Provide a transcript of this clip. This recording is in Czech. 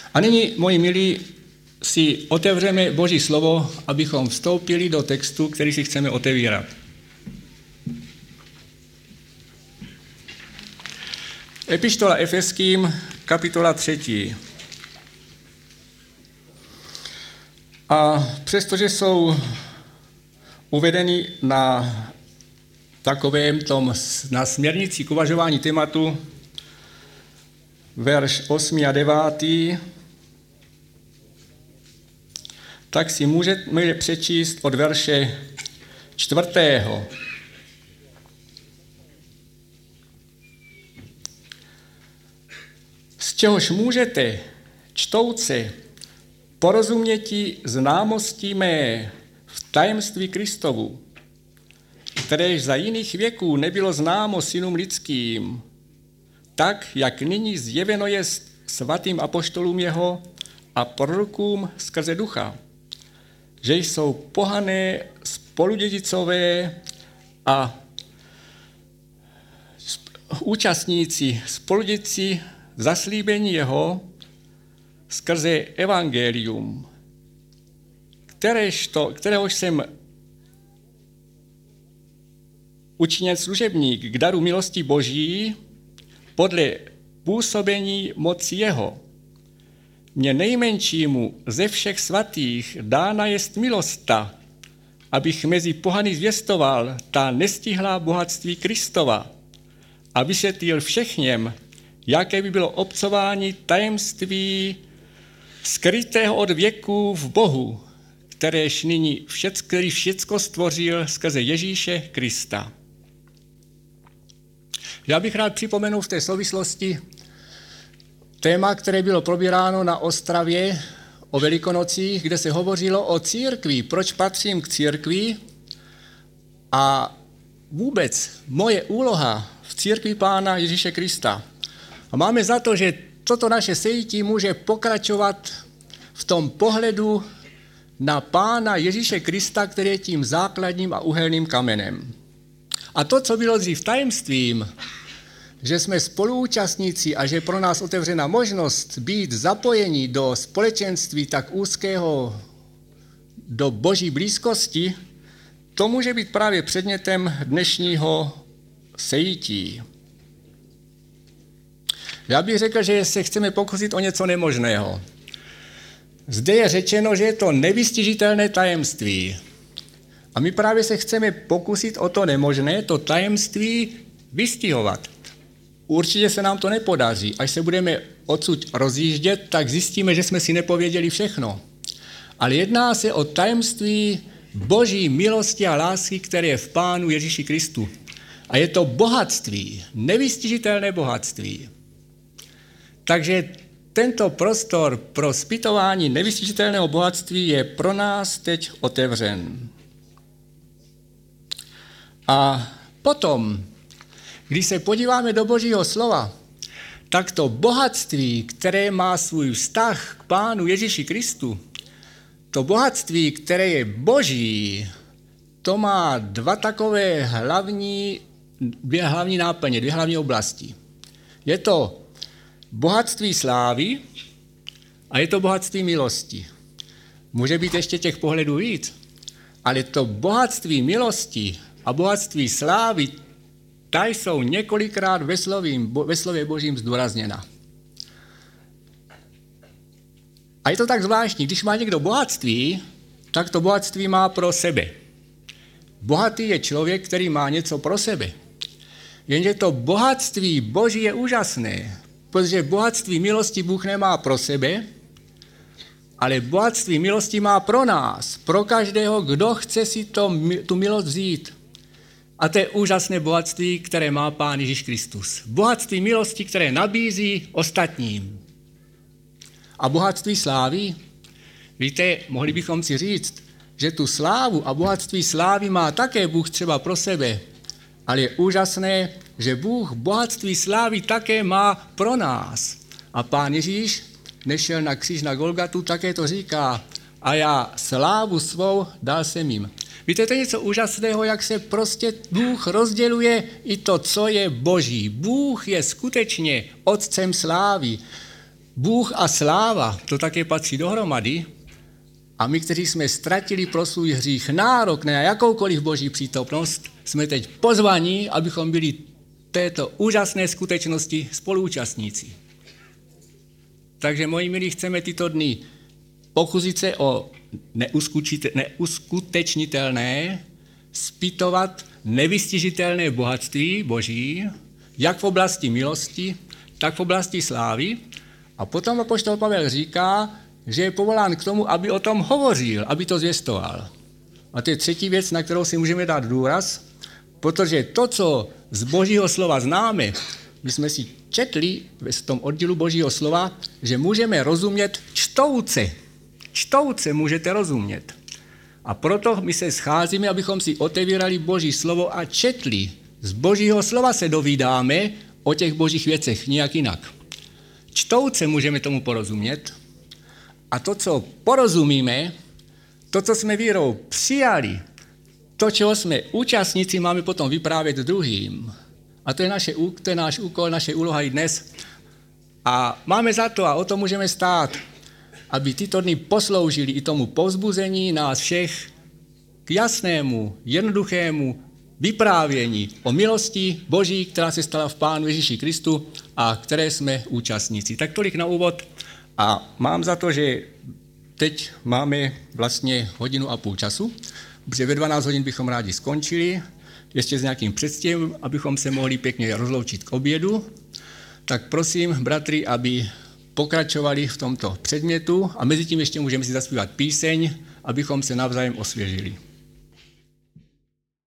A nyní, moji milí, si otevřeme Boží slovo, abychom vstoupili do textu, který si chceme otevírat. Epištola Efeským, kapitola 3. A přestože jsou uvedeny na takovém tom, na směrnici k uvažování tématu, verš 8 a 9, tak si můžeme přečíst od verše 4. Z čehož můžete, čtouce, porozuměti známosti mé v tajemství Kristovu, kteréž za jiných věků nebylo známo synům lidským, tak, jak nyní zjeveno je svatým apoštolům jeho a prorokům skrze ducha, že jsou pohané spoludědicové a účastníci, spoludědci zaslíbení jeho skrze evangelium, kteréhož jsem učiněn služebník k daru milosti Boží podle působení moci jeho. Mně nejmenšímu ze všech svatých dána jest milosta, abych mezi pohany zvěstoval ta nestihlá bohatství Kristova a vysvětlil všechněm, jaké by bylo obcování tajemství skrytého od věků v Bohu, který všecko stvořil skrze Ježíše Krista. Já bych rád připomenul v té souvislosti téma, které bylo probíráno na Ostravě o Velikonocích, kde se hovořilo o církvi, proč patřím k církvi a vůbec moje úloha v církvi Pána Ježíše Krista. A máme za to, že toto naše sejítí může pokračovat v tom pohledu na Pána Ježíše Krista, který je tím základním a uhelným kamenem. A to, co bylo dřív tajemstvím, že jsme spoluúčastníci a že pro nás otevřena možnost být zapojeni do společenství tak úzkého, do Boží blízkosti, to může být právě předmětem dnešního sejítí. Já bych řekl, že se chceme pokusit o něco nemožného. Zde je řečeno, že je to nevystižitelné tajemství. A my právě se chceme pokusit o to nemožné, to tajemství vystihovat. Určitě se nám to nepodaří. Až se budeme odsud rozjíždět, tak zjistíme, že jsme si nepověděli všechno. Ale jedná se o tajemství Boží milosti a lásky, které je v Pánu Ježíši Kristu. A je to bohatství, nevystižitelné bohatství. Takže tento prostor pro zpytování nevystižitelného bohatství je pro nás teď otevřen. A potom, když se podíváme do Božího slova, tak to bohatství, které má svůj vztah k Pánu Ježíši Kristu, to bohatství, které je Boží, to má dvě hlavní náplně, dvě hlavní oblasti. Je to bohatství slávy a je to bohatství milosti. Může být ještě těch pohledů víc, ale to bohatství milosti a bohatství slávy, ta jsou několikrát ve slově Božím zdůrazněna. A je to tak zvláštní, když má někdo bohatství, tak to bohatství má pro sebe. Bohatý je člověk, který má něco pro sebe. Jenže to bohatství Boží je úžasné, protože bohatství milosti Bůh nemá pro sebe, ale bohatství milosti má pro nás, pro každého, kdo chce si tu milost vzít. A to je úžasné bohatství, které má Pán Ježíš Kristus. Bohatství milosti, které nabízí ostatním. A bohatství slávy, víte, mohli bychom si říct, že tu slávu a bohatství slávy má také Bůh třeba pro sebe, ale je úžasné, že Bůh bohatství slávy také má pro nás. A Pán Ježíš nešel na kříž na Golgatu, také to říká, a já slávu svou dal jsem jim. Víte, to je něco úžasného, jak se prostě Bůh rozděluje i to, co je Boží. Bůh je skutečně otcem slávy. Bůh a sláva, to také patří dohromady. A my, kteří jsme ztratili pro svůj hřích nárok na jakoukoliv boží přítomnost, jsme teď pozvaní, abychom byli této úžasné skutečnosti spoluúčastníci. Takže, moji milí, chceme tyto dny pokusit se o neuskutečnitelné, zpytovat nevystižitelné bohatství boží, jak v oblasti milosti, tak v oblasti slávy. A potom apoštol Pavel říká, že je povolán k tomu, aby o tom hovořil, aby to zvěstoval. A to je třetí věc, na kterou si můžeme dát důraz, protože to, co z božího slova známe, my jsme si četli v tom oddílu božího slova, že můžeme rozumět čtouce. Čtouce můžete rozumět. A proto my se scházíme, abychom si otevírali boží slovo a četli. Z božího slova se dovídáme o těch božích věcech, nijak jinak. Čtouce můžeme tomu porozumět a to, co porozumíme, to, co jsme vírou přijali, to, čeho jsme účastníci, máme potom vyprávět druhým. A to je náš úkol, naše úloha i dnes. A máme za to, a o to můžeme stát, aby tyto dny posloužili i tomu povzbuzení nás všech k jasnému, jednoduchému vyprávění o milosti Boží, která se stala v Pánu Ježíši Kristu a které jsme účastníci. Tak tolik na úvod a mám za to, že teď máme vlastně 1,5 hodiny času, protože ve 12 hodin bychom rádi skončili, ještě s nějakým předstihem, abychom se mohli pěkně rozloučit k obědu. Tak prosím, bratry, aby pokračovali v tomto předmětu a mezi tím ještě můžeme si zaspívat píseň, abychom se navzájem osvěžili.